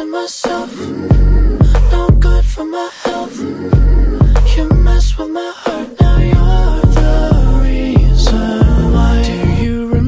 to myself. No good for my health. You mess with my heart.